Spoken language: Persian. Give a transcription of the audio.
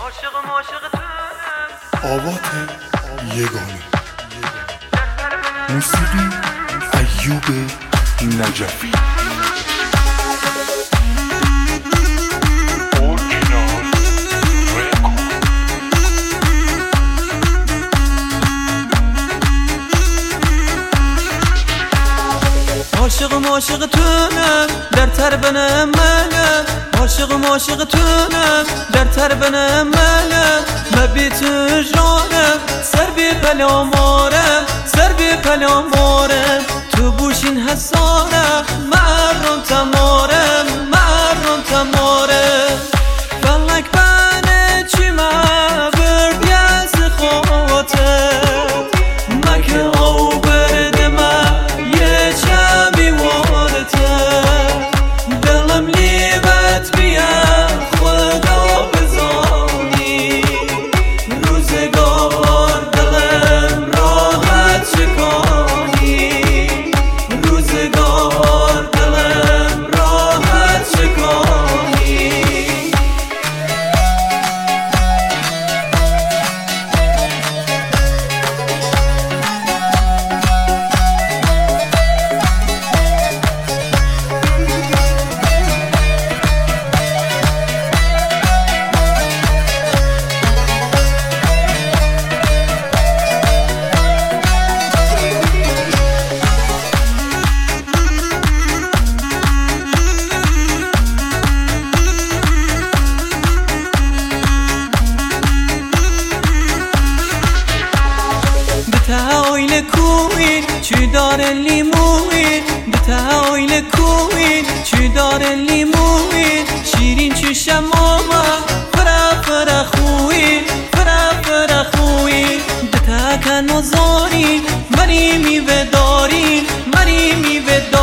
آوات یگانه موسیقی ایوب نجفی. عاشق تونم در تربنم منم، عاشق تونم در تربنم منم، مبیت جانم سر بی پلامارم، سر بی پلامارم، تو بوشین حسانم مرم تمارم، مرم تمارم، فلک بانه چی ما برد یز خاطر مکه او برد ما یه چمی وارته دلم لیبت بیا خدا بزانی روزگار دلم راحت شکانی روزگار دلم راحت شکانی. بتاویل کوین چی داره لیموین، بتاویل کوین چی داره لیموین، شیرین چی شماما فرا خوین، فرا خوین، بتا کن مزاری مری می بدارین، مری می بدارین.